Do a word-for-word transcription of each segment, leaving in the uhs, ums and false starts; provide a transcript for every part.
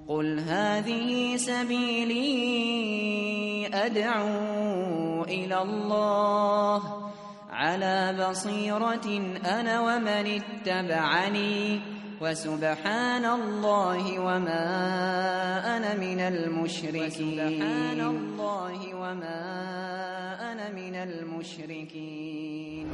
قل هذه سبيلي أدعو إلى الله على بصيرة أنا ومن اتبعني وسبحان الله وما أنا من المشركين سبحان الله وما أنا من المشركين.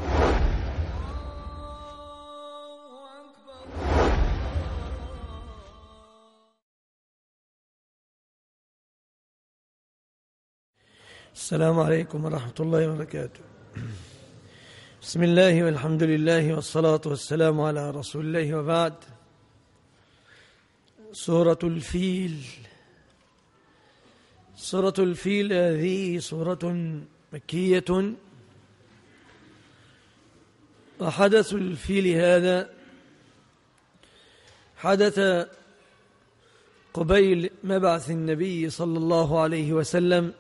السلام عليكم ورحمة الله وبركاته. بسم الله والحمد لله والصلاة والسلام على رسول الله، وبعد. سورة الفيل. سورة الفيل هذه سورة مكية، وحدث الفيل هذا حدث قبيل مبعث النبي صلى الله عليه وسلم،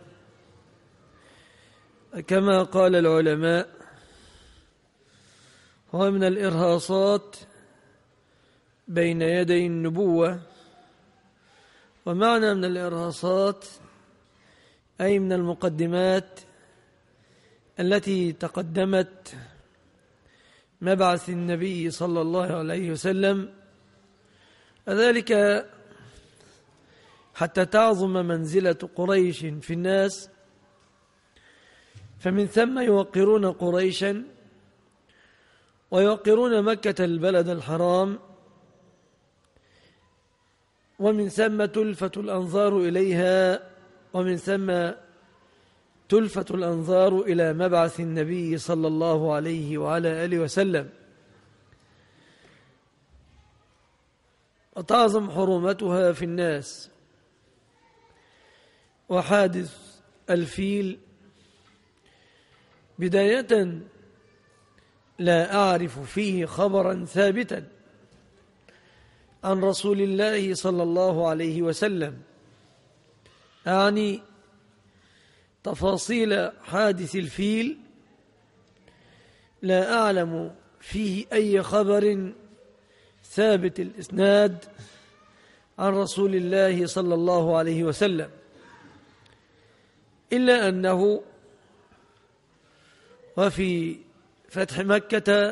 كما قال العلماء هو من الإرهاصات بين يدي النبوة. ومعنى من الإرهاصات أي من المقدمات التي تقدمت مبعث النبي صلى الله عليه وسلم، وذلك حتى تعظم منزلة قريش في الناس، فمن ثم يوقرون قريشا ويوقرون مكة البلد الحرام، ومن ثم تلفت الأنظار إليها، ومن ثم تلفت الأنظار إلى مبعث النبي صلى الله عليه وعلى آله وسلم، وتعظم حرمتها في الناس. وحادث الفيل بداية لا أعرف فيه خبرا ثابتا عن رسول الله صلى الله عليه وسلم، أعني تفاصيل حادث الفيل لا أعلم فيه أي خبر ثابت الإسناد عن رسول الله صلى الله عليه وسلم، إلا أنه وفي فتح مكة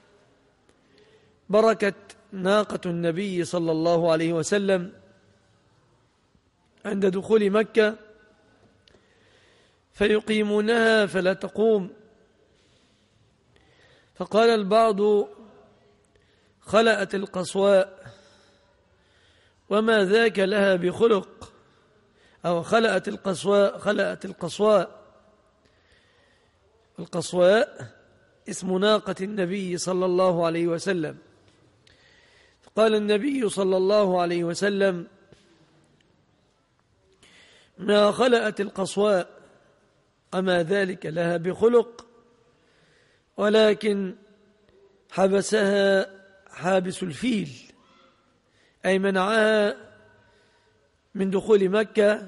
بركت ناقة النبي صلى الله عليه وسلم عند دخول مكة، فيقيمونها فلا تقوم، فقال البعض خلأت القصواء، وما ذاك لها بخلق، أو خلأت القصواء خلأت القصواء. القصواء اسم ناقة النبي صلى الله عليه وسلم. قال النبي صلى الله عليه وسلم: ما خلأت القصواء، أما ذلك لها بخلق، ولكن حبسها حابس الفيل، أي منعها من دخول مكة،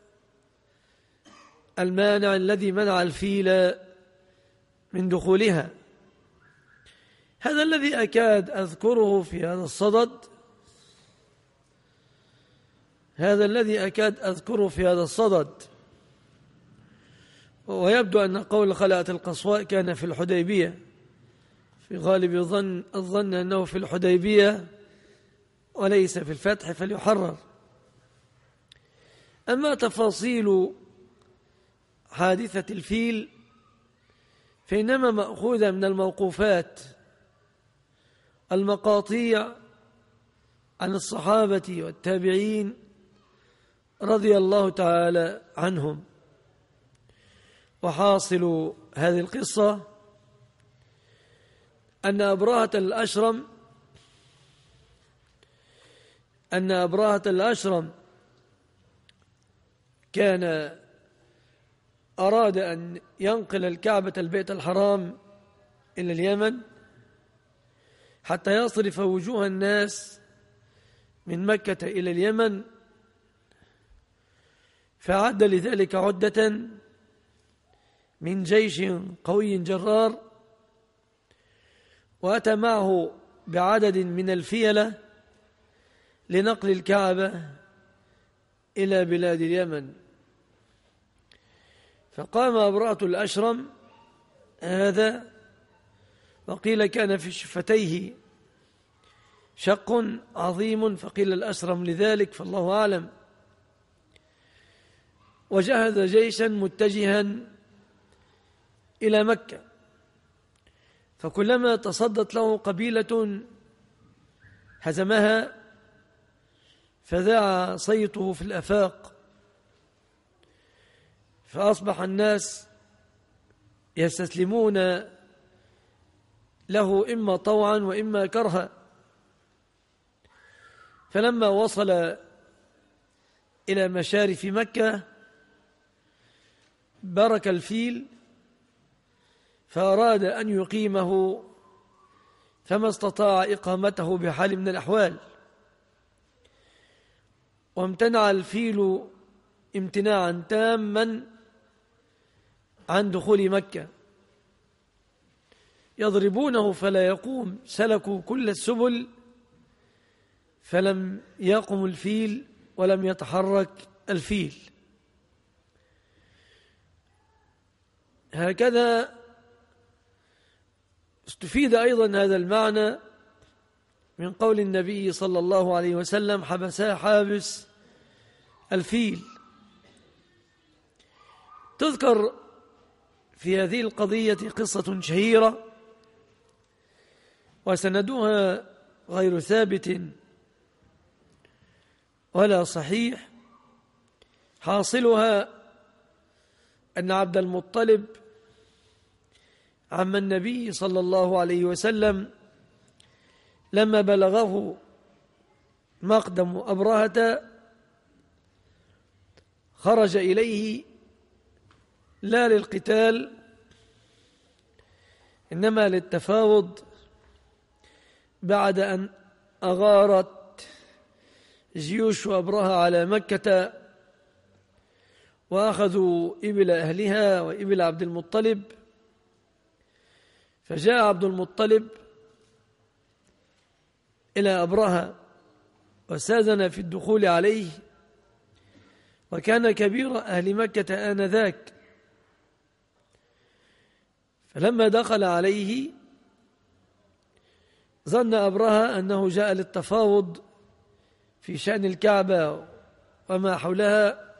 المانع الذي منع الفيل من دخولها. هذا الذي أكاد أذكره في هذا الصدد هذا الذي أكاد أذكره في هذا الصدد ويبدو أن قول خلأت القصواء كان في الحديبية، في غالب الظن الظن أنه في الحديبية وليس في الفتح، فليحرر. أما تفاصيل حادثة الفيل فإنما مأخوذة من الموقوفات، المقاطيع عن الصحابة والتابعين رضي الله تعالى عنهم. وحاصل هذه القصة أن أبرهة الأشرم أن أبرهة الأشرم كان أراد أن ينقل الكعبة البيت الحرام إلى اليمن حتى يصرف وجوه الناس من مكة إلى اليمن، فعد لذلك عدة من جيش قوي جرار، وأتى معه بعدد من الفيلة لنقل الكعبة إلى بلاد اليمن. فقام أبرهة الأشرم هذا، وقيل كان في شفتيه شق عظيم، فقيل الأشرم لذلك فالله أعلم، وجهز جيشا متجها إلى مكة، فكلما تصدت له قبيلة هزمها فذاع صيته في الآفاق، فأصبح الناس يستسلمون له إما طوعا وإما كرها. فلما وصل إلى مشارف مكة برك الفيل فأراد أن يقيمه، فما استطاع إقامته بحال من الأحوال، وامتنع الفيل امتناعا تاما عن دخول مكة، يضربونه فلا يقوم، سلكوا كل السبل فلم يقم الفيل ولم يتحرك الفيل. هكذا استفيد أيضا هذا المعنى من قول النبي صلى الله عليه وسلم: حبسا حابس الفيل. تذكر في هذه القضية قصة شهيرة وسندها غير ثابت ولا صحيح، حاصلها أن عبد المطلب عم النبي صلى الله عليه وسلم لما بلغه مقدم أبرهة خرج إليه لا للقتال إنما للتفاوض، بعد أن أغارت جيوش أبرهة على مكة وأخذوا إبل أهلها وإبل عبد المطلب. فجاء عبد المطلب إلى أبرهة واستأذن في الدخول عليه، وكان كبير أهل مكة آنذاك. فلما دخل عليه ظن أبرهة أنه جاء للتفاوض في شأن الكعبة وما حولها،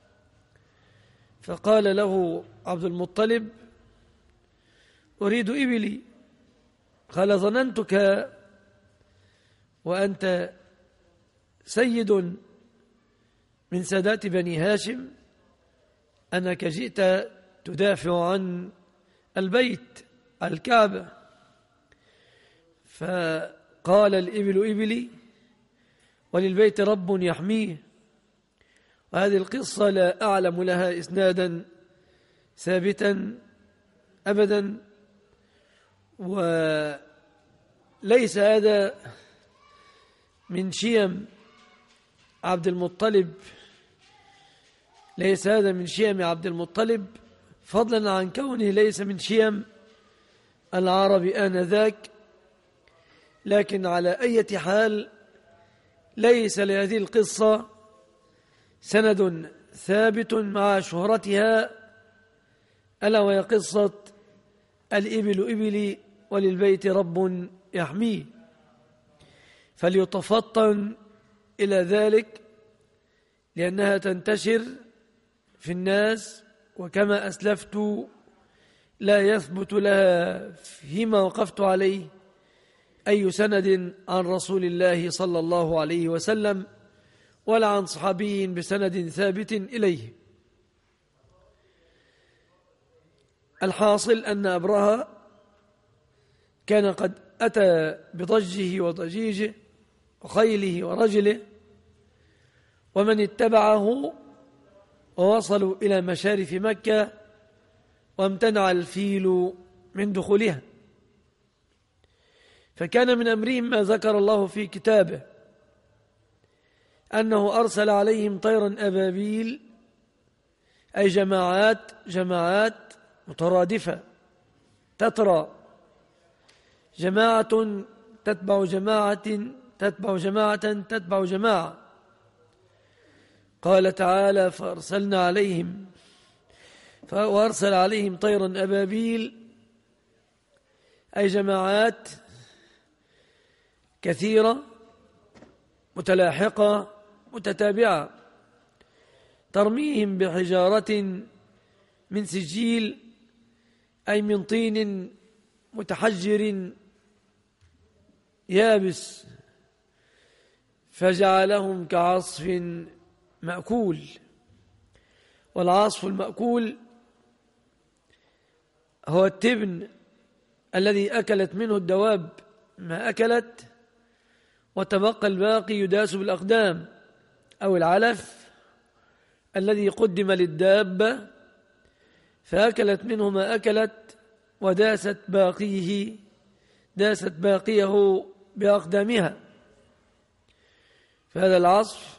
فقال له عبد المطلب: أريد إبلي. قال: ظننتك وأنت سيد من سادات بني هاشم أنك جئت تدافع عن البيت الكعبة. فقال: الإبل إبلي وللبيت رب يحميه. وهذه القصة لا أعلم لها إسنادا ثابتا أبدا، وليس هذا من شيم عبد المطلب ليس هذا من شيم عبد المطلب فضلا عن كونه ليس من شيم العرب آنذاك. لكن على أي حال ليس لهذه القصة سند ثابت مع شهرتها، ألا وهي قصة الإبل إبلي وللبيت رب يحميه. فليتفطن إلى ذلك لأنها تنتشر في الناس، وكما أسلفت لا يثبت لها فيما وقفت عليه أي سند عن رسول الله صلى الله عليه وسلم ولا عن صحابي بسند ثابت إليه. الحاصل أن أبرهة كان قد أتى بضجه وضجيجه وخيله ورجله، ومن اتبعه ووصلوا إلى مشارف مكة، وامتنع الفيل من دخولها. فكان من أمرهم ما ذكر الله في كتابه أنه أرسل عليهم طيرا أبابيل، أي جماعات جماعات مترادفة تترى، جماعة تتبع جماعة تتبع جماعة تتبع جماعة، قال تعالى فأرسلنا عليهم وأرسل عليهم طيرا أبابيل، أي جماعات كثيرة متلاحقة متتابعة، ترميهم بحجارة من سجيل، أي من طين متحجر يابس، فجعلهم كعصف مأكول. والعصف المأكول هو التبن الذي أكلت منه الدواب ما أكلت، وتبقى الباقي يداس بالأقدام، أو العلف الذي قدم للدابة فأكلت منه ما أكلت وداست باقيه داست باقيه بأقدامها. فهذا العصف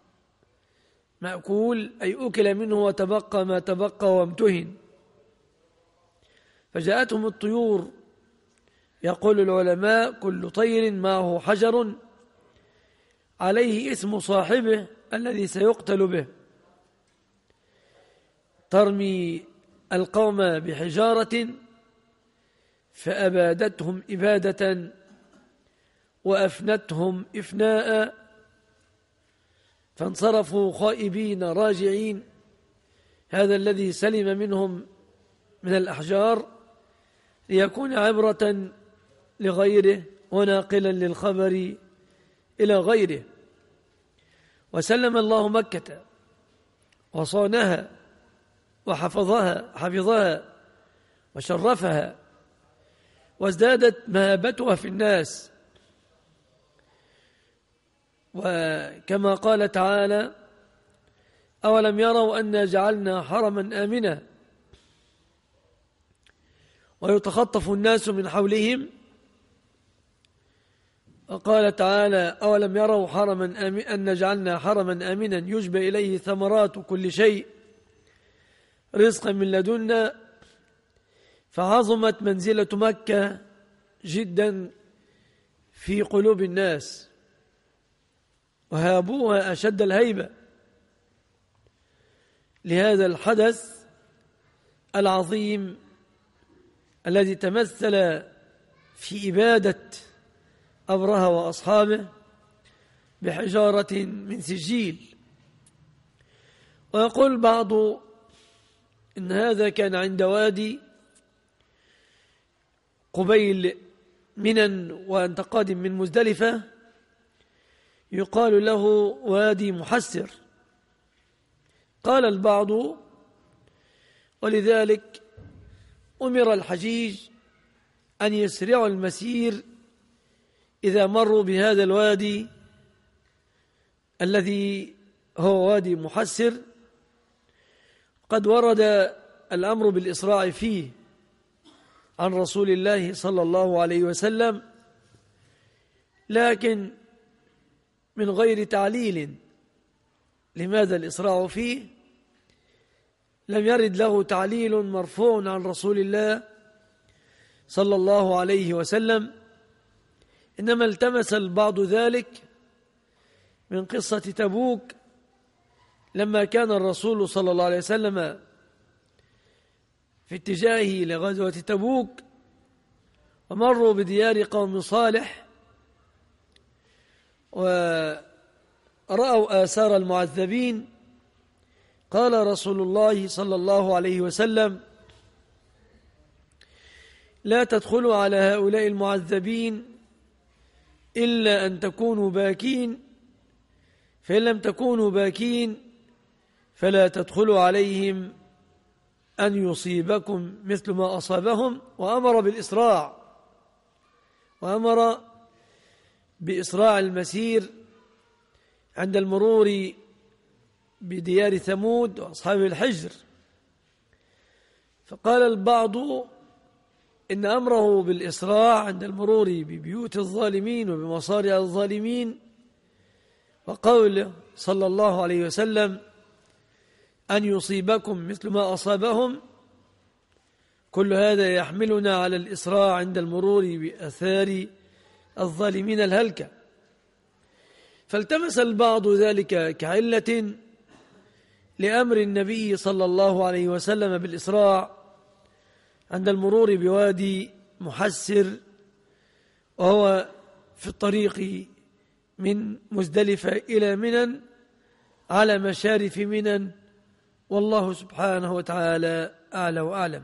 مأكول، أي أكل منه وتبقى ما تبقى وامتهن. فجاءتهم الطيور، يقول العلماء كل طير معه حجر عليه اسم صاحبه الذي سيقتل به، ترمي القوم بحجارة فأبادتهم إبادة وأفنتهم إفناء، فانصرفوا خائبين راجعين. هذا الذي سلم منهم من الأحجار ليكون عبرة لغيره وناقلا للخبر إلى غيره. وسلم الله مكة وصانها وحفظها حفظها وشرفها، وازدادت مهابتها في الناس. وكما قال تعالى أولم يروا أنا جعلنا حرما آمنا ويتخطف الناس من حولهم، وقال تعالى أولم يروا حرما آمنا أن جعلنا حرما آمنا يجبى إليه ثمرات كل شيء رزقا من لدنا. فعظمت منزلة مكة جدا في قلوب الناس وهابوها أشد الهيبة لهذا الحدث العظيم الذي تمثل في إبادة أبرهة وأصحابه بحجارة من سجيل. ويقول بعض إن هذا كان عند وادي قبيل منى وأنت قادم من مزدلفة، يقال له وادي محسر. قال البعض ولذلك أمر الحجيج أن يسرعوا المسير إذا مروا بهذا الوادي الذي هو وادي محسر. قد ورد الأمر بالإسراع فيه عن رسول الله صلى الله عليه وسلم، لكن من غير تعليل لماذا الإسراع فيه. لم يرد له تعليل مرفوع عن رسول الله صلى الله عليه وسلم، إنما التمس البعض ذلك من قصة تبوك، لما كان الرسول صلى الله عليه وسلم في اتجاهه لغزوة تبوك ومروا بديار قوم صالح ورأوا آثار المعذبين. قال رسول الله صلى الله عليه وسلم لا تدخلوا على هؤلاء المعذبين إلا أن تكونوا باكين، فإن لم تكونوا باكين فلا تدخلوا عليهم أن يصيبكم مثل ما أصابهم. وأمر بالإسراع وأمر بإسراع المسير عند المرور بديار ثمود وأصحاب الحجر. فقال البعض إن أمره بالإسراع عند المرور ببيوت الظالمين وبمصارع الظالمين وقوله صلى الله عليه وسلم أن يصيبكم مثل ما أصابهم، كل هذا يحملنا على الإسراع عند المرور بأثار الظالمين الهلكة. فالتمس البعض ذلك كعلة لأمر النبي صلى الله عليه وسلم بالإسراع عند المرور بوادي محسر، وهو في الطريق من مزدلفة إلى منى على مشارف منى، والله سبحانه وتعالى أعلى وأعلم.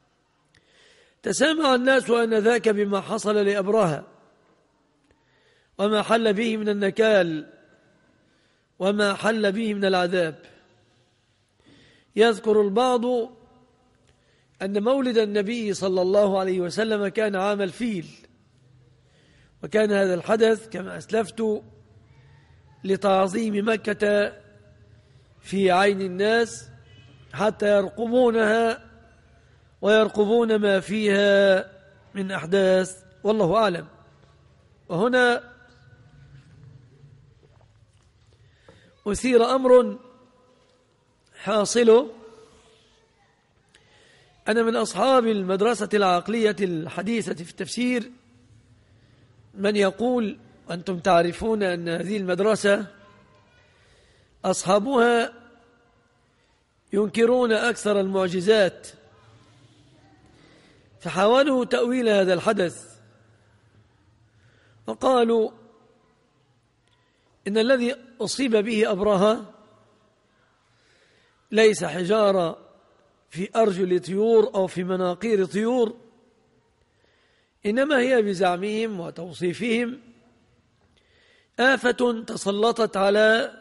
تسامع الناس آنذاك بما حصل لأبرهة وما حل به من النكال وما حل به من العذاب. يذكر البعض أن مولد النبي صلى الله عليه وسلم كان عام الفيل، وكان هذا الحدث كما أسلفت لتعظيم مكة في عين الناس حتى يرقبونها ويرقبون ما فيها من أحداث، والله أعلم. وهنا أثير أمر حاصل أنا من أصحاب المدرسة العقلية الحديثة في التفسير من يقول، أنتم تعرفون أن هذه المدرسة أصحابها ينكرون أكثر المعجزات، فحاولوا تأويل هذا الحدث وقالوا إن الذي أصيب به أبرهة ليس حجارة في أرجل طيور أو في مناقير طيور، إنما هي بزعمهم وتوصيفهم آفة تسلطت على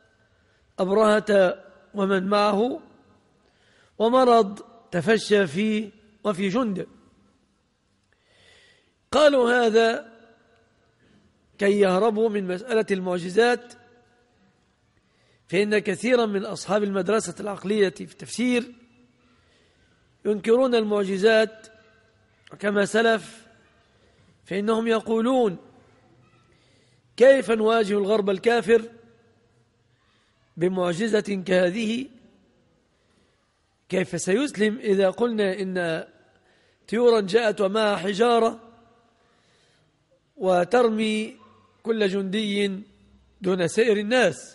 أبرهة ومن معه، ومرض تفشى فيه وفي جنده. قالوا هذا كي يهربوا من مسألة المعجزات، فإن كثيرا من أصحاب المدرسة العقلية في التفسير ينكرون المعجزات، وكما سلف فإنهم يقولون كيف نواجه الغرب الكافر بمعجزة كهذه؟ كيف سيسلم إذا قلنا إن طيورا جاءت ومعها حجارة وترمي كل جندي دون سائر الناس؟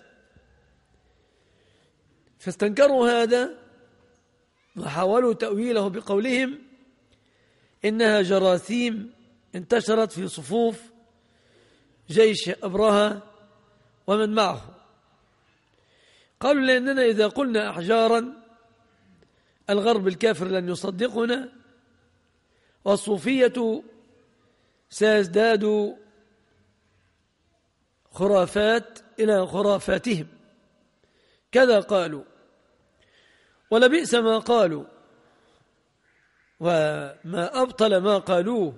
فاستنكروا هذا وحاولوا تأويله بقولهم إنها جراثيم انتشرت في صفوف جيش أبرهة ومن معه. قالوا لأننا إذا قلنا أحجارا الغرب الكافر لن يصدقنا، والصوفية سيزداد خرافات إلى خرافاتهم. كذا قالوا، ولبئس ما قالوا وما أبطل ما قالوه،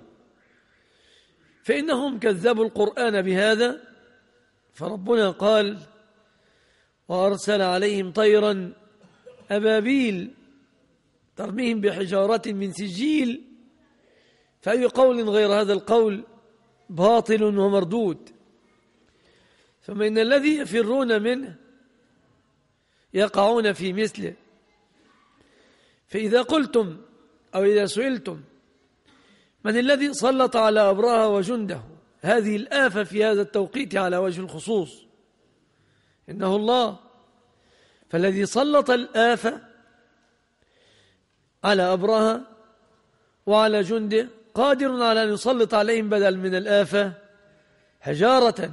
فإنهم كذبوا القرآن بهذا، فربنا قال وأرسل عليهم طيرا أبابيل ترميهم بحجارة من سجيل، فأي قول غير هذا القول باطل ومردود. ثم إن الذي يفرون منه يقعون في مثله. فإذا قلتم أو إذا سئلتم من الذي سلط على أبرهة وجنده هذه الآفة في هذا التوقيت على وجه الخصوص، إنه الله. فالذي سلط الآفة على أبرهة وعلى جنده قادر على أن يسلط عليهم بدل من الآفة حجارة،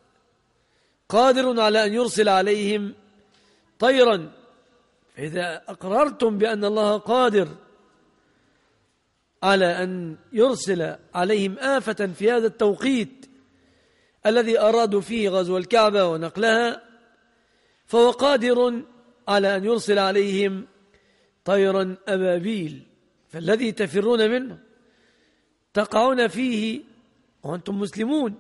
قادر على أن يرسل عليهم طيرا. فإذا أقررتم بأن الله قادر على أن يرسل عليهم آفة في هذا التوقيت الذي أرادوا فيه غزو الكعبة ونقلها، فهو قادر على أن يرسل عليهم طيرا أبابيل. فالذي تفرون منه تقعون فيه وأنتم مسلمون.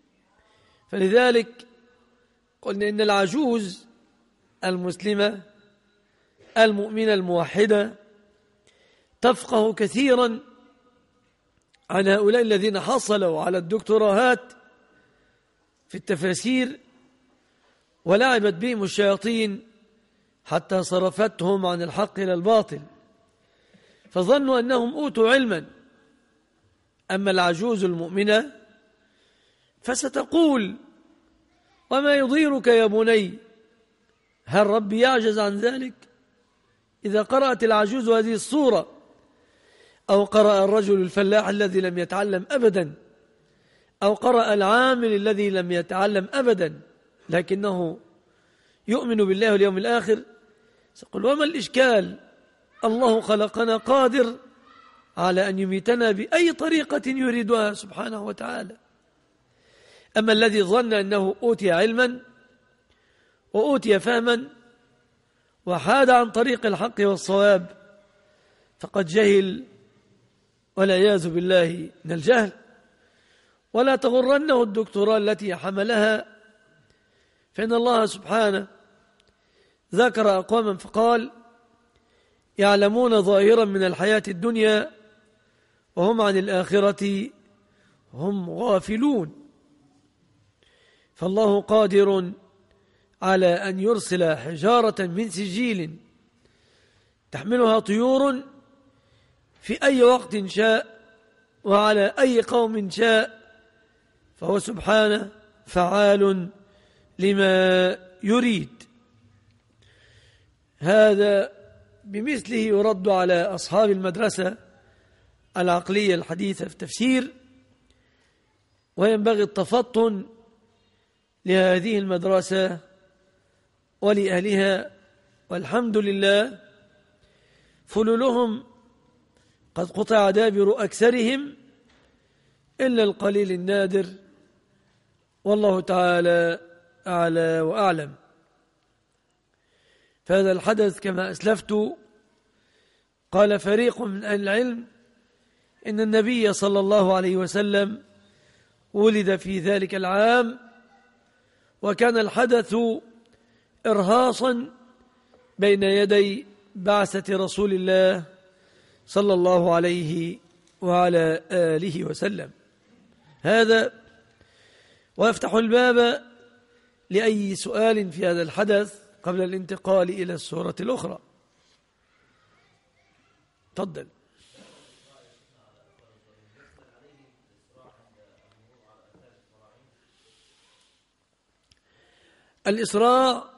فلذلك قلنا إن العجوز المسلمة المؤمنة الموحدة تفقه كثيرا عن هؤلاء الذين حصلوا على الدكتوراهات في التفاسير ولعبت بهم الشياطين حتى صرفتهم عن الحق إلى الباطل، فظنوا أنهم أوتوا علما. أما العجوز المؤمنة فستقول وما يضيرك يا بني هل ربي يعجز عن ذلك؟ إذا قرأت العجوز هذه الصورة، أو قرأ الرجل الفلاح الذي لم يتعلم أبدا، أو قرأ العامل الذي لم يتعلم أبدا لكنه يؤمن بالله واليوم الآخر، سيقول وما الإشكال؟ الله خلقنا قادر على أن يميتنا بأي طريقة يريدها سبحانه وتعالى. أما الذي ظن أنه أوتي علما وأوتي فهما وحاد عن طريق الحق والصواب فقد جهل والعياذ بالله من الجهل. ولا تغرنه الدكتوراه التي حملها، فإن الله سبحانه ذكر أقواما فقال يعلمون ظاهرا من الحياة الدنيا وهم عن الآخرة هم غافلون. فالله قادر على أن يرسل حجارة من سجيل تحملها طيور في أي وقت شاء وعلى أي قوم شاء، فهو سبحانه فعال لما يريد. هذا بمثله يرد على أصحاب المدرسة العقلية الحديثة في التفسير، وينبغي التفطن لهذه المدرسة ولأهلها، والحمد لله فلولهم قد قطع دابر أكثرهم إلا القليل النادر، والله تعالى أعلى وأعلم. فهذا الحدث كما أسلفت قال فريق من أهل العلم إن النبي صلى الله عليه وسلم ولد في ذلك العام، وكان الحدث إرهاصا بين يدي بعثة رسول الله صلى الله عليه وعلى آله وسلم. هذا ويفتح الباب لأي سؤال في هذا الحدث قبل الانتقال إلى السورة الأخرى. تفضل. الإسراء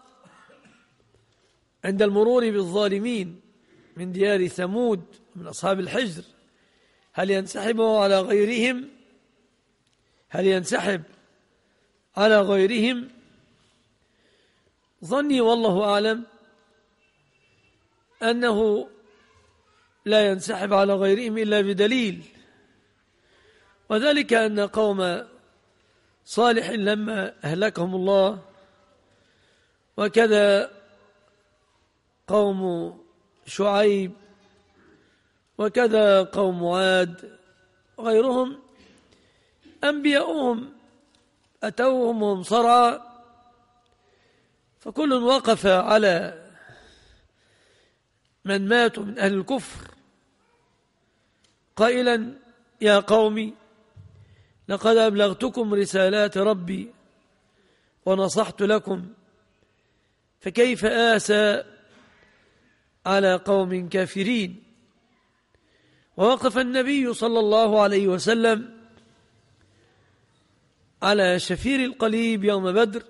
عند المرور بالظالمين من ديار ثمود من أصحاب الحجر، هل ينسحب على غيرهم هل ينسحب على غيرهم؟ ظني والله أعلم أنه لا ينسحب على غيرهم إلا بدليل، وذلك أن قوم صالح لما أهلكهم الله، وكذا قوم شعيب، وكذا قوم عاد غيرهم، أنبياؤهم أتوهم وهم صرعى، فكل وقف على من ماتوا من أهل الكفر قائلا يا قومي لقد أبلغتكم رسالات ربي ونصحت لكم، فكيف آسى على قوم كافرين. ووقف النبي صلى الله عليه وسلم على شفير القليب يوم بدر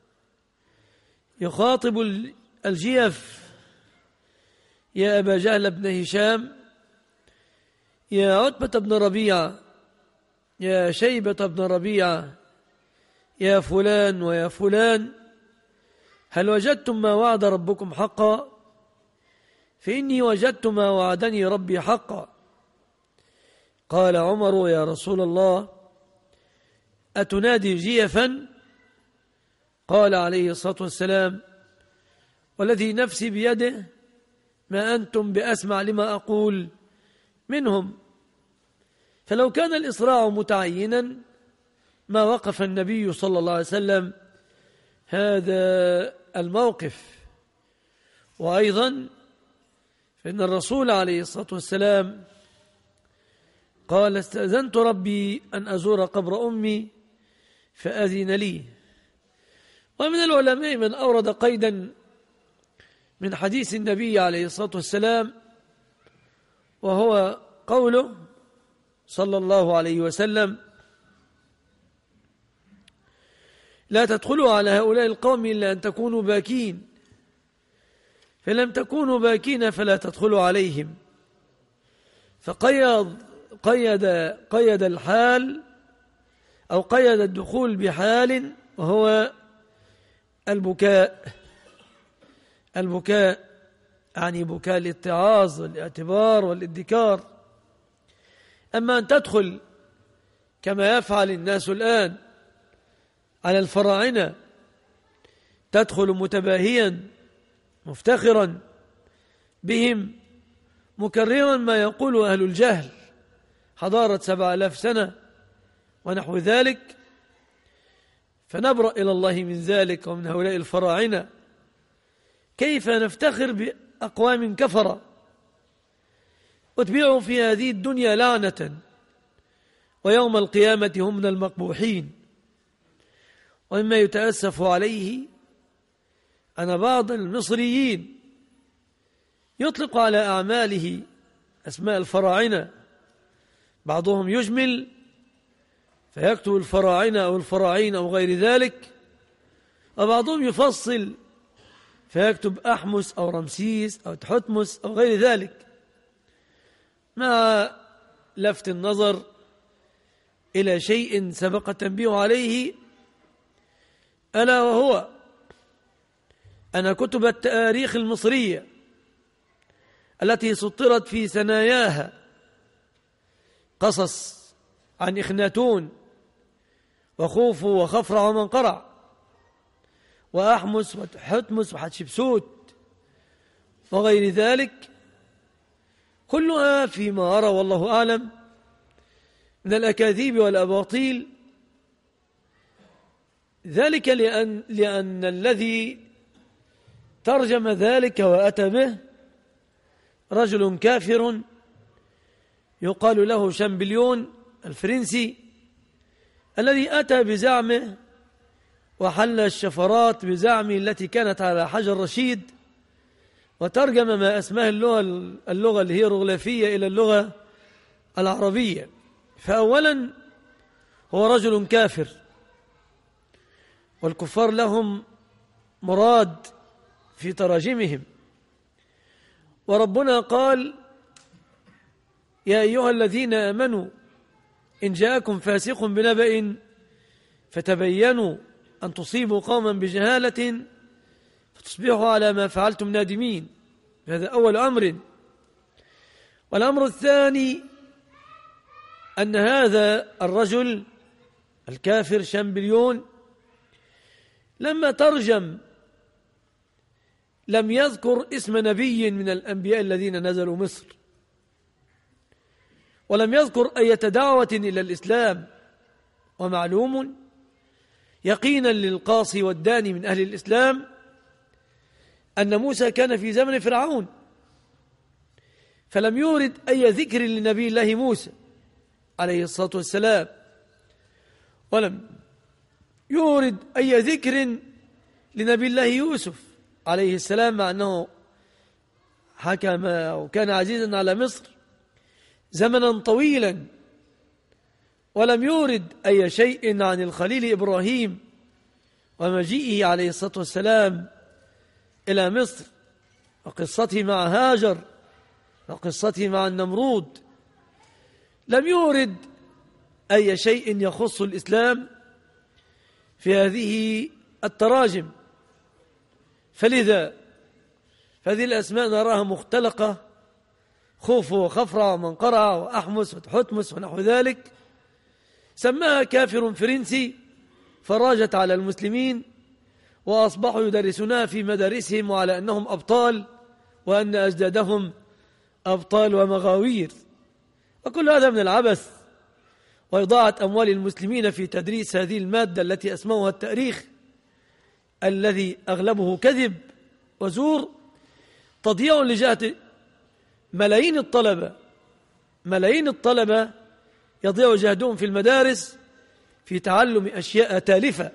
يخاطب الجيف يا أبا جهل بن هشام، يا عتبة بن ربيعة، يا شيبة بن ربيعة، يا فلان ويا فلان، هل وجدتم ما وعد ربكم حقا؟ فإني وجدت ما وعدني ربي حقا. قال عمر يا رسول الله أتنادي جيفا؟ قال عليه الصلاة والسلام والذي نفسي بيده ما أنتم بأسمع لما أقول منهم. فلو كان الإسراع متعينا ما وقف النبي صلى الله عليه وسلم هذا الموقف. وأيضا فإن الرسول عليه الصلاة والسلام قال استأذنت ربي أن أزور قبر أمي فأذن لي. ومن العلماء من أورد قيدا من حديث النبي عليه الصلاة والسلام، وهو قوله صلى الله عليه وسلم لا تدخلوا على هؤلاء القوم إلا أن تكونوا باكين، فلم تكونوا باكين فلا تدخلوا عليهم. فقيد قيد قيد الحال أو قيد الدخول بحال وهو البكاء. البكاء يعني بكاء الاتعاظ والاعتبار والادكار. أما أن تدخل كما يفعل الناس الآن على الفراعنة، تدخل متباهيا مفتخرا بهم مكررا ما يقول أهل الجهل حضارة سبع آلاف سنة ونحو ذلك، فنبرأ إلى الله من ذلك ومن هؤلاء الفراعنة. كيف نفتخر بأقوام كفرة أتبعوا في هذه الدنيا لعنة ويوم القيامة هم من المقبوحين. ومما يتأسف عليه أن بعض المصريين يطلق على أعماله أسماء الفراعنة، بعضهم يجمل فيكتب الفراعنة أو الفراعين أو غير ذلك، وبعضهم يفصل فيكتب أحمس أو رمسيس أو تحتمس أو غير ذلك، مع لفت النظر إلى شيء سبق التنبيه عليه، ألا وهو أن كتب التاريخ المصرية التي سطرت في ثناياها قصص عن إخناتون وخوفو وخفرع ومنقرع وأحمس وحتمس وحتشبسوت وغير ذلك، كلها فيما أرى والله أعلم من الأكاذيب والأباطيل. ذلك لأن, لأن الذي ترجم ذلك وأتى به رجل كافر يقال له شامبليون الفرنسي، الذي أتى بزعمه وحل الشفرات بزعمه التي كانت على حجر رشيد، وترجم ما اسمه اللغة, اللغة الهيروغليفية إلى اللغة العربية. فأولا هو رجل كافر، والكفار لهم مراد في تراجمهم، وربنا قال يا أيها الذين آمنوا إن جاءكم فاسق بنبأ فتبينوا أن تصيبوا قوما بجهالة فتصبحوا على ما فعلتم نادمين. هذا أول أمر. والأمر الثاني أن هذا الرجل الكافر شامبليون لما ترجم لم يذكر اسم نبي من الأنبياء الذين نزلوا مصر، ولم يذكر أي دعوة إلى الإسلام. ومعلوم يقينا للقاصي والداني من أهل الإسلام أن موسى كان في زمن فرعون، فلم يورد أي ذكر لنبي الله موسى عليه الصلاة والسلام، ولم يورد أي ذكر لنبي الله يوسف عليه السلام، مع أنه حكم وكان عزيزا على مصر زمنا طويلا. ولم يورد أي شيء عن الخليل إبراهيم ومجيئه عليه الصلاة والسلام إلى مصر، وقصته مع هاجر، وقصته مع النمرود. لم يورد أي شيء يخص الإسلام في هذه التراجم. فلذا فهذه الأسماء نراها مختلقة، خوف وخفرع ومنقرع وأحمس وتحتمس ونحو ذلك، سماها كافر فرنسي فراجت على المسلمين وأصبحوا يدرسونها في مدارسهم وعلى أنهم أبطال وأن أجدادهم أبطال ومغاوير. وكل هذا من العبث وإضاعة أموال المسلمين في تدريس هذه المادة التي أسموها التاريخ، الذي أغلبه كذب وزور، تضييع لجهة ملايين الطلبة. ملايين الطلبة يضيع جهدهم في المدارس في تعلم أشياء تالفة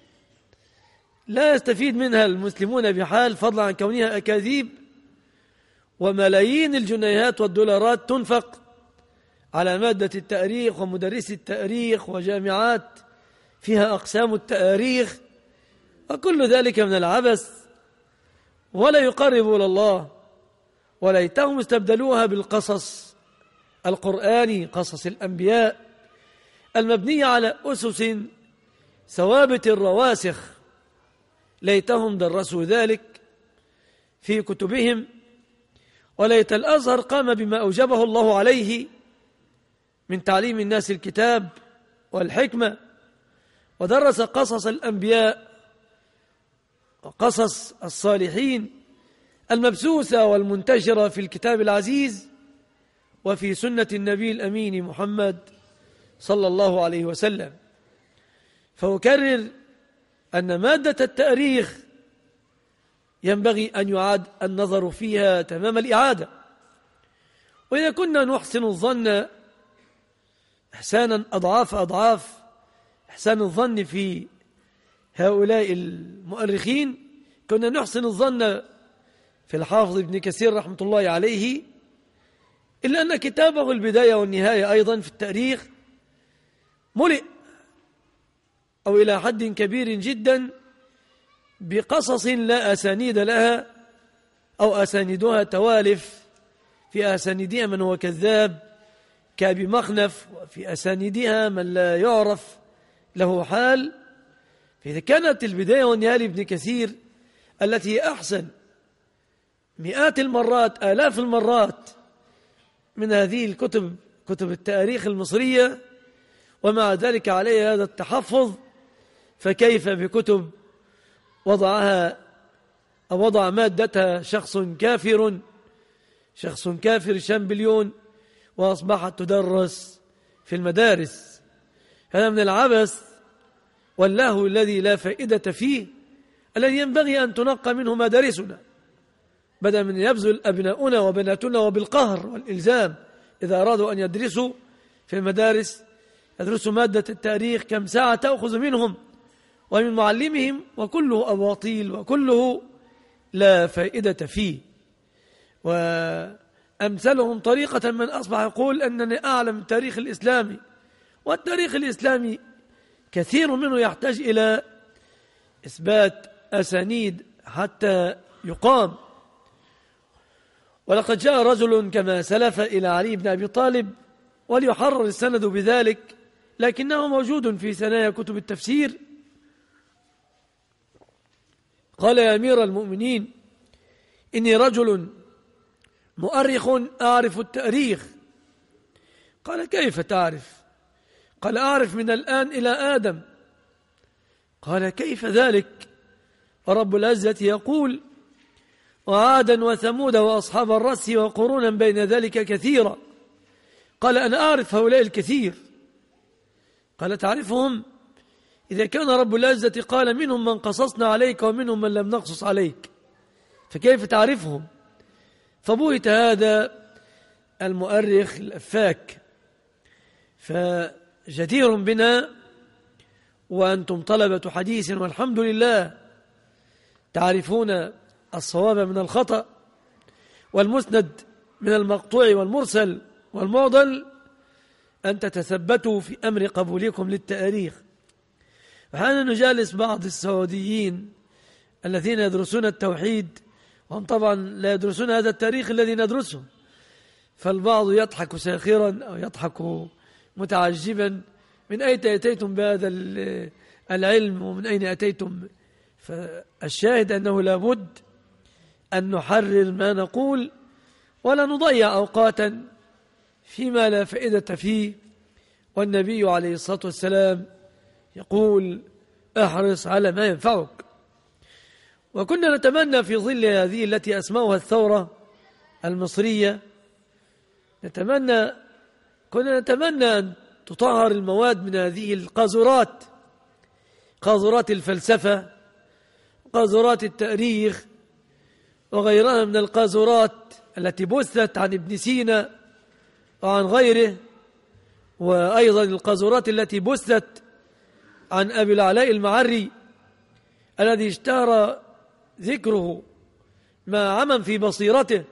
لا يستفيد منها المسلمون بحال، فضلا عن كونها أكاذيب. وملايين الجنيهات والدولارات تنفق على مادة التاريخ ومدرسي التاريخ وجامعات فيها أقسام التاريخ، وكل ذلك من العبث ولا يقرب إلى الله، وليتهم استبدلوها بالقصص القرآني، قصص الأنبياء المبنية على أسس ثوابت الرواسخ. ليتهم درسوا ذلك في كتبهم، وليت الأزهر قام بما أوجبه الله عليه من تعليم الناس الكتاب والحكمة، ودرس قصص الأنبياء وقصص الصالحين المبثوثة والمنتشرة في الكتاب العزيز وفي سنة النبي الأمين محمد صلى الله عليه وسلم. فأكرر أن مادة التاريخ ينبغي أن يعاد النظر فيها تمام الإعادة. وإذا كنا نحسن الظن إحسانا أضعاف أضعاف إحسان الظن في هؤلاء المؤرخين، كنا نحسن الظن في الحافظ ابن كثير رحمة الله عليه، إلا أن كتابه البداية والنهاية أيضا في التاريخ ملئ أو إلى حد كبير جدا بقصص لا أسانيد لها، أو أساندها توالف، في أساندها من هو كذاب كأبي مخنف، وفي أساندها من لا يعرف له حال. فإذا كانت البداية والنهاية لابن كثير التي أحسن مئات المرات آلاف المرات من هذه الكتب، كتب التاريخ المصرية، ومع ذلك عليه هذا التحفظ، فكيف بكتب وضعها أو وضع مادتها شخص كافر شخص كافر شامبليون وأصبحت تدرس في المدارس؟ هذا من العبث واللهو الذي لا فائدة فيه، الذي ينبغي أن تنقى منه مدارسنا، بدل من يبذل أبناؤنا وبناتنا وبالقهر والإلزام إذا أرادوا أن يدرسوا في المدارس يدرسوا مادة التاريخ كم ساعة تأخذ منهم ومن معلمهم، وكله أباطيل وكله لا فائدة فيه. وأمثلهم طريقة من أصبح يقول أنني أعلم التاريخ الإسلامي، والتاريخ الإسلامي كثير منه يحتاج إلى إثبات أسانيد حتى يقام. ولقد جاء رجل كما سلف إلى علي بن أبي طالب وليحرر السند بذلك، لكنه موجود في ثنايا كتب التفسير. قال: يا أمير المؤمنين، إني رجل مؤرخ أعرف التاريخ. قال: كيف تعرف؟ قال: أعرف من الآن إلى آدم. قال: كيف ذلك؟ ورب العزة يقول: وعادا وثمود وأصحاب الرس وقرونا بين ذلك كثيرا. قال: أنا أعرف هؤلاء الكثير. قال: تعرفهم؟ إذا كان رب العزة قال: منهم من قصصنا عليك ومنهم من لم نقصص عليك، فكيف تعرفهم؟ فبهت هذا المؤرخ الأفاك. فجدير بنا وأنتم طلبة حديث والحمد لله تعرفون الصواب من الخطأ والمسند من المقطوع والمرسل والمعضل، أن تتثبتوا في أمر قبولكم للتاريخ. فحين نجالس بعض السعوديين الذين يدرسون التوحيد، وهم طبعا لا يدرسون هذا التاريخ الذي ندرسه، فالبعض يضحك ساخرا أو يضحك متعجبا: من أين أتيتم بهذا العلم ومن أين أتيتم؟ فالشاهد أنه لابد أن نحرر ما نقول ولا نضيع أوقاتا فيما لا فائدة فيه. والنبي عليه الصلاة والسلام يقول: احرص على ما ينفعك. وكنا نتمنى في ظل هذه التي أسموها الثورة المصرية، نتمنى كنا نتمنى أن تطهر المواد من هذه القاذورات، قاذورات الفلسفة، قاذورات التاريخ، وغيرها من القاذورات التي بثت عن ابن سينا وعن غيره، وأيضا القاذورات التي بثت عن أبي العلاء المعري الذي اشتهر ذكره ما عمم في بصيرته،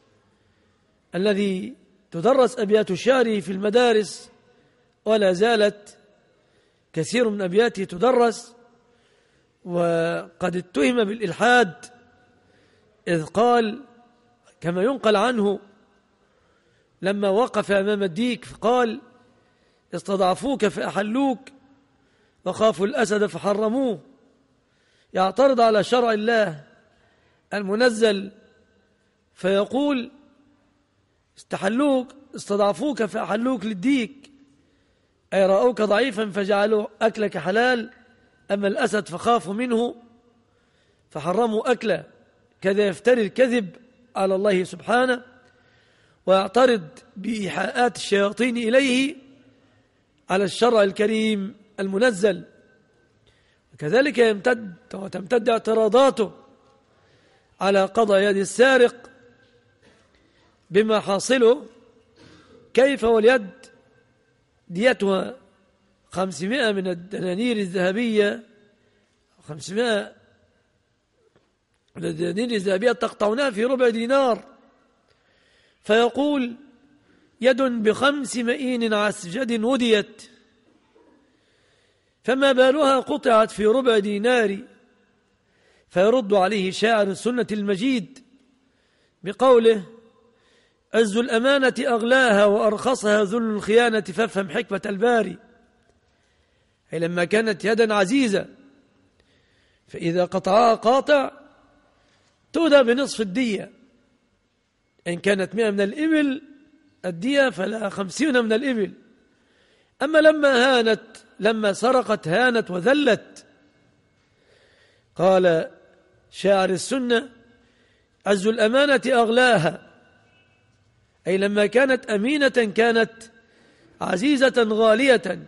الذي تدرس أبيات شعره في المدارس ولا زالت كثير من أبياته تدرس، وقد اتهم بالإلحاد إذ قال كما ينقل عنه لما وقف أمام الديك فقال استضعفوك فأحلوك وخافوا الأسد فحرموه، يعترض على شرع الله المنزل فيقول استحلوك استضعفوك فأحلوك للديك، أي رأوك ضعيفا فجعلوا أكلك حلال، أما الأسد فخافوا منه فحرموا أكله. كذا يفتري الكذب على الله سبحانه ويعترض بإيحاءات الشياطين إليه على الشرع الكريم المنزل. وكذلك يمتد وتمتد اعتراضاته على قضاء يد السارق بما حاصله، كيف واليد ديتها خمسمائة من الدنانير الذهبية، خمسمائة من الدنانير الذهبية تقطعونها في ربع دينار، فيقول يد بخمس مئين عسجد وديت، فما بالها قطعت في ربع دينار؟ فيرد عليه شاعر السنة المجيد بقوله عز الأمانة أغلاها وأرخصها ذل الخيانة فافهم حكمة الباري. أي لما كانت يدا عزيزة فإذا قطعها قاطع تودى بنصف الدية، إن كانت مئة من الإبل الدية فلا خمسين من الإبل. أما لما هانت لما سرقت هانت وذلت. قال شاعر السنة عز الأمانة أغلاها، أي لما كانت أمينة كانت عزيزة غالية.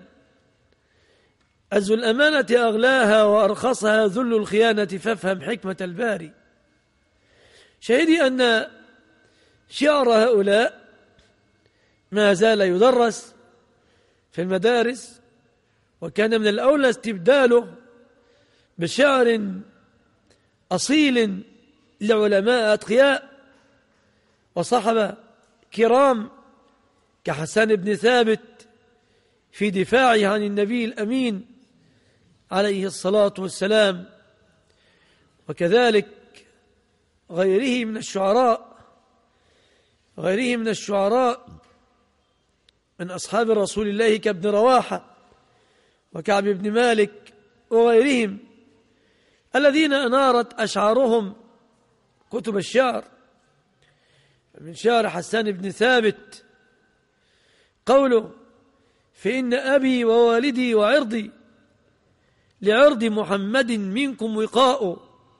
عز الأمانة أغلاها وأرخصها ذل الخيانة فافهم حكمة الباري. شهدي أن شعر هؤلاء ما زال يدرس في المدارس، وكان من الأولى استبداله بشعر أصيل لعلماء أتقياء وصحبة كرام كحسان بن ثابت في دفاعه عن النبي الأمين عليه الصلاة والسلام، وكذلك غيره من الشعراء غيره من الشعراء من أصحاب رسول الله كابن رواحة وكعب بن مالك وغيرهم الذين أنارت أشعارهم كتب الشعر. من شعر حسان بن ثابت قوله فإن أبي ووالدي وعرضي لعرض محمد منكم وقاء،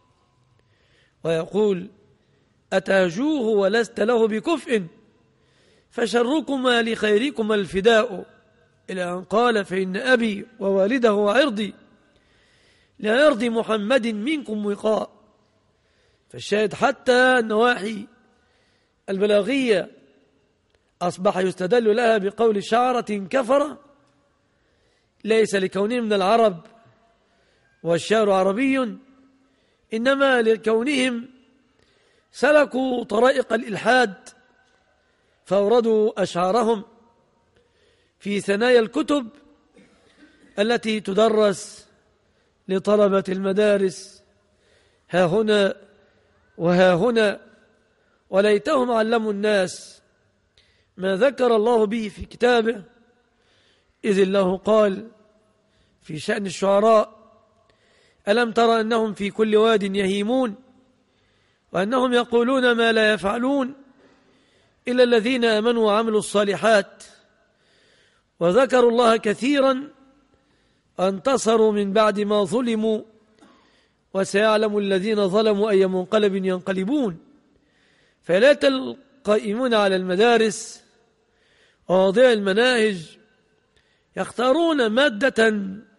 ويقول أتهجوه ولست له بكفء فشركما لخيركما الفداء، إلى أن قال فإن أبي ووالده وعرضي لعرض محمد منكم وقاء. فالشاهد حتى النواحي البلاغية أصبح يستدل لها بقول شعرة كفرة ليس لكونهم من العرب والشعر عربي، إنما لكونهم سلكوا طرائق الإلحاد فأوردوا أشعارهم في ثنايا الكتب التي تدرس لطلبة المدارس ها هنا وها هنا، وليتهم علموا الناس ما ذكر الله به في كتابه، إذ الله قال في شأن الشعراء ألم تر أنهم في كل واد يهيمون وأنهم يقولون ما لا يفعلون إلا الذين آمنوا وعملوا الصالحات وذكروا الله كثيرا انتصروا من بعد ما ظلموا وسيعلم الذين ظلموا أي منقلب ينقلبون. فليت القائمون على المدارس وواضع المناهج يختارون مادة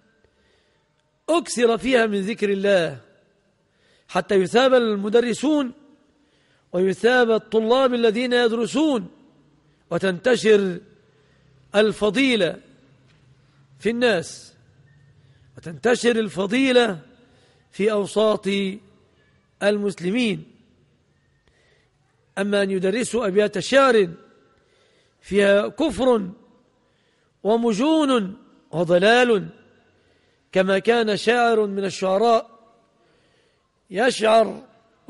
أكثر فيها من ذكر الله حتى يثاب المدرسون ويثاب الطلاب الذين يدرسون وتنتشر الفضيلة في الناس وتنتشر الفضيلة في أوساط المسلمين. أما أن يدرسوا أبيات شعر فيها كفر ومجون وضلال كما كان شاعر من الشعراء يشعر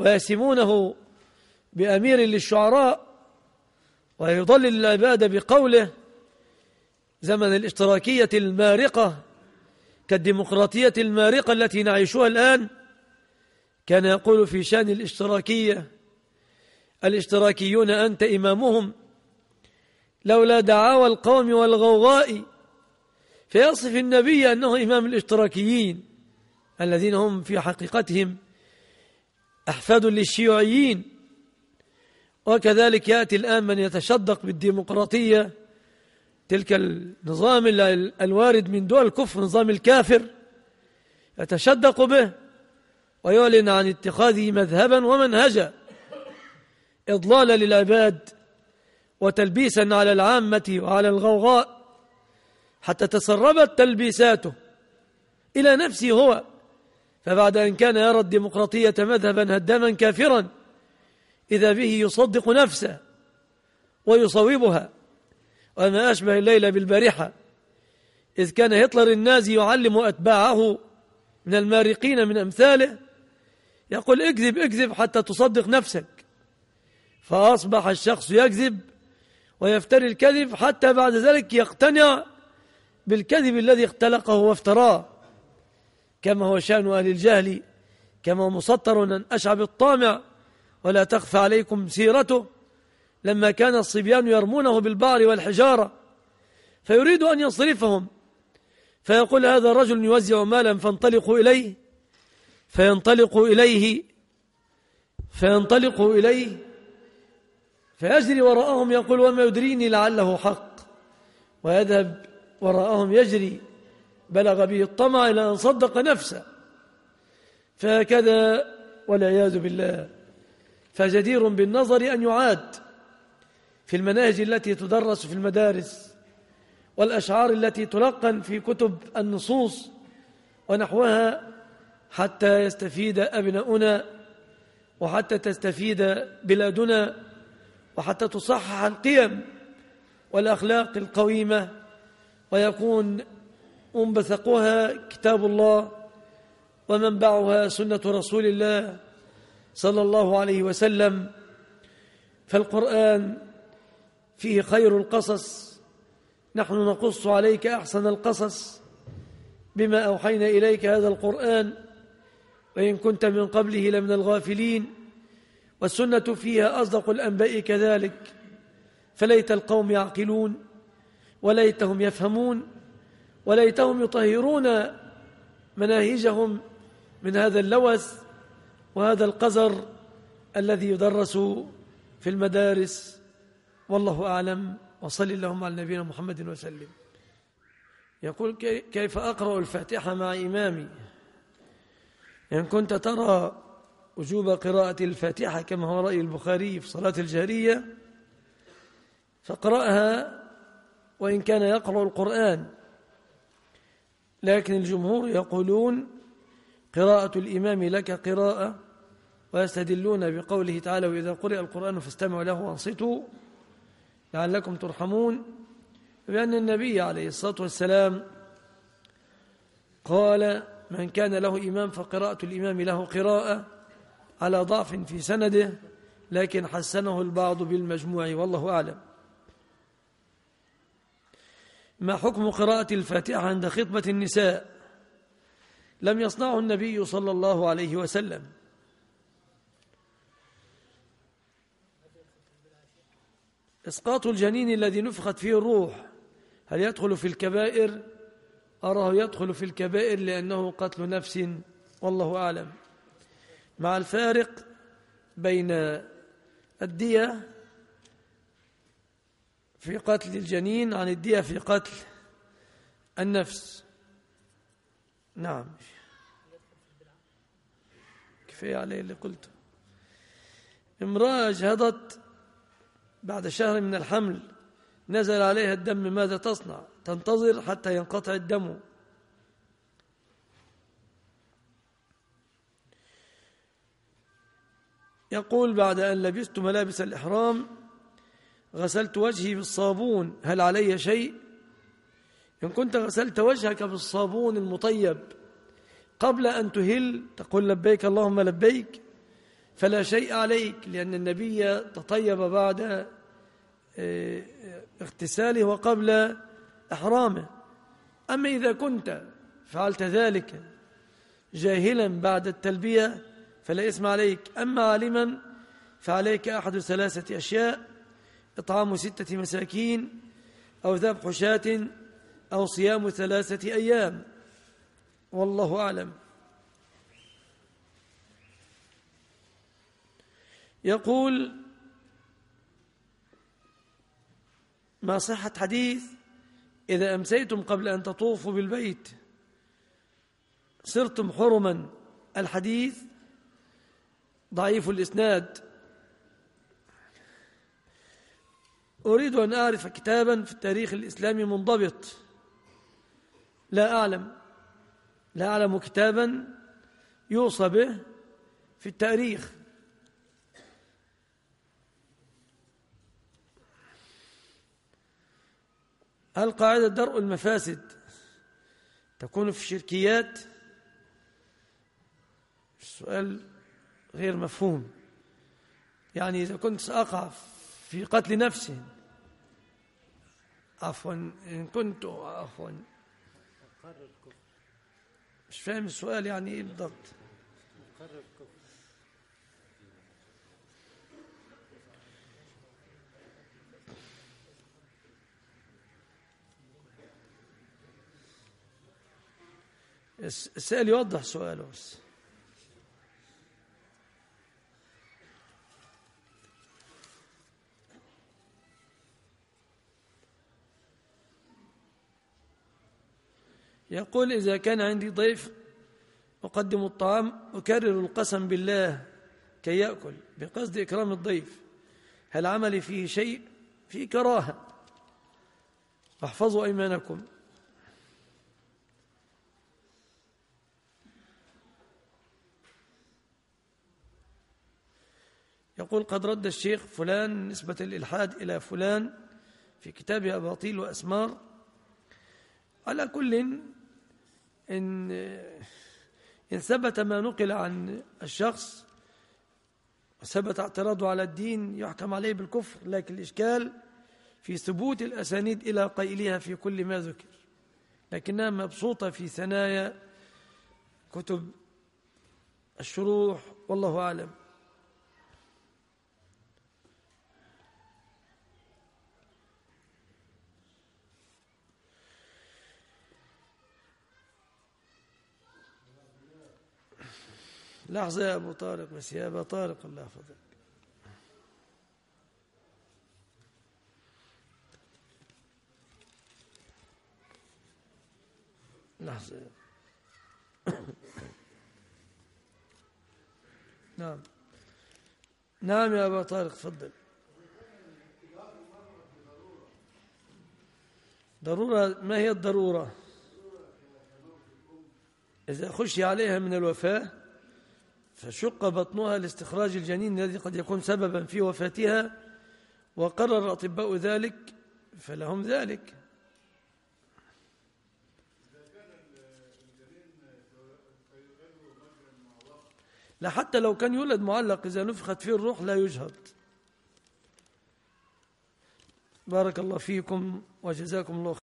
ويسمونه بأمير للشعراء ويضلل العباد بقوله زمن الاشتراكية المارقة كالديمقراطية المارقة التي نعيشها الآن. كان يقول في شأن الاشتراكية: الاشتراكيون أنت إمامهم لولا دعاوى القوم والغوغاء. فيصف النبي أنه إمام الاشتراكيين الذين هم في حقيقتهم أحفاد للشيوعيين. وكذلك يأتي الآن من يتشدق بالديمقراطية، تلك النظام الوارد من دول الكفر، نظام الكافر، يتشدق به ويعلن عن اتخاذه مذهبا ومنهجا إضلالا للعباد وتلبيسا على العامة وعلى الغوغاء، حتى تسربت تلبيساته إلى نفسه هو. فبعد أن كان يرى الديمقراطية مذهبا هداما كافرا، إذا به يصدق نفسه ويصوبها. وما أشبه الليلة بالبارحة إذ كان هتلر النازي يعلم أتباعه من المارقين من أمثاله، يقول: اكذب اكذب حتى تصدق نفسك. فأصبح الشخص يكذب ويفتري الكذب حتى بعد ذلك يقتنع بالكذب الذي اختلقه وافتراه، كما هو شأن أهل الجهل، كما هو مسطر أن أشعب الطامع ولا تخفى عليكم سيرته لما كان الصبيان يرمونه بالبعر والحجارة فيريد أن يصرفهم، فيقول: هذا رجل يوزع مالا فانطلقوا إليه، فينطلقوا إليه فينطلقوا إليه فيجري وراءهم يقول: وما يدريني لعله حق، ويذهب وراءهم يجري، بلغ به الطمع إلى أن صدق نفسه. فهكذا والعياذ بالله. فجدير بالنظر أن يعاد في المناهج التي تدرس في المدارس والأشعار التي تلقن في كتب النصوص ونحوها، حتى يستفيد أبناؤنا وحتى تستفيد بلادنا وحتى تصحح القيم والأخلاق القويمة، ويكون منبثقها كتاب الله ومنبعها سنة رسول الله صلى الله عليه وسلم. فالقرآن فيه خير القصص، نحن نقص عليك أحسن القصص بما أوحينا إليك هذا القرآن وإن كنت من قبله لمن الغافلين. والسنة فيها أصدق الأنباء كذلك، فليت القوم يعقلون وليتهم يفهمون وليتهم يطهرون مناهجهم من هذا اللوث وهذا القذر الذي يدرس في المدارس. والله أعلم، وصل اللهم على نبينا محمد وسلم. يقول: كيف أقرأ الفاتحة مع إمامي؟ إن كنت ترى وجوب قراءة الفاتحة كما هو رأي البخاري في صلاة الجهرية فاقرأها وإن كان يقرأ القرآن، لكن الجمهور يقولون قراءة الإمام لك قراءة، ويستدلون بقوله تعالى: وإذا قرئ القرآن فاستمعوا له وانصتوا لعلكم ترحمون، بأن النبي عليه الصلاة والسلام قال: من كان له إمام فقراءة الإمام له قراءة، على ضعف في سنده لكن حسنه البعض بالمجموع، والله أعلم. ما حكم قراءة الفاتحة عند خطبة النساء؟ لم يصنعه النبي صلى الله عليه وسلم. إسقاط الجنين الذي نفخت فيه الروح هل يدخل في الكبائر؟ أراه يدخل في الكبائر لأنه قتل نفس، والله أعلم، مع الفارق بين الدية في قتل الجنين عن الدية في قتل النفس. نعم، كفاية عليه اللي قلته. امرأة أجهضت بعد شهر من الحمل، نزل عليها الدم، ماذا تصنع؟ تنتظر حتى ينقطع الدم. يقول: بعد أن لبست ملابس الإحرام غسلت وجهي بالصابون، هل علي شيء؟ إن كنت غسلت وجهك بالصابون المطيب قبل أن تهل تقول لبيك اللهم لبيك، فلا شيء عليك، لأن النبي تطيب بعد اغتساله وقبل إحرامه. أما إذا كنت فعلت ذلك جاهلا بعد التلبية فلا إثم عليك، أما عالما فعليك أحد ثلاثة أشياء: إطعام ستة مساكين، أو ذبح شاة، أو صيام ثلاثة أيام، والله أعلم. يقول: ما صحة حديث إذا أمسيتم قبل أن تطوفوا بالبيت صرتم حرما؟ الحديث ضعيف الإسناد. أريد أن أعرف كتابا في التاريخ الإسلامي منضبط. لا أعلم لا أعلم كتابا يوصى به في التاريخ. هل قاعدة درء المفاسد تكون في الشركيات؟ السؤال غير مفهوم. يعني إذا كنت سأقع في قتل نفسي، عفوا إن كنت عفوا مش فاهم السؤال يعني إيه بالضبط. السائل يوضح سؤاله بس. يقول: إذا كان عندي ضيف أقدم الطعام أكرر القسم بالله كي يأكل بقصد إكرام الضيف، هل عملي فيه شيء؟ فيه كراهة. واحفظوا أيمانكم. يقول: قد رد الشيخ فلان نسبة الإلحاد إلى فلان في كتابه أباطيل وأسمار. على كل إن, إن ثبت ما نقل عن الشخص وثبت اعتراضه على الدين يحكم عليه بالكفر، لكن الإشكال في ثبوت الأسانيد إلى قائلها في كل ما ذكر، لكنها مبسوطة في ثنايا كتب الشروح، والله أعلم. لحظة يا أبو طارق، بس يا أبا طارق الله يحفظك. لحظة. نعم نعم يا أبا طارق، تفضل. ضرورة؟ ما هي الضرورة؟ إذا خشي عليها من الوفاة فشق بطنها لاستخراج الجنين الذي قد يكون سببا في وفاتها، وقرر الأطباء ذلك فلهم ذلك. لا، حتى لو كان يولد معلق إذا نفخت فيه الروح لا يجهض. بارك الله فيكم وجزاكم الله خير.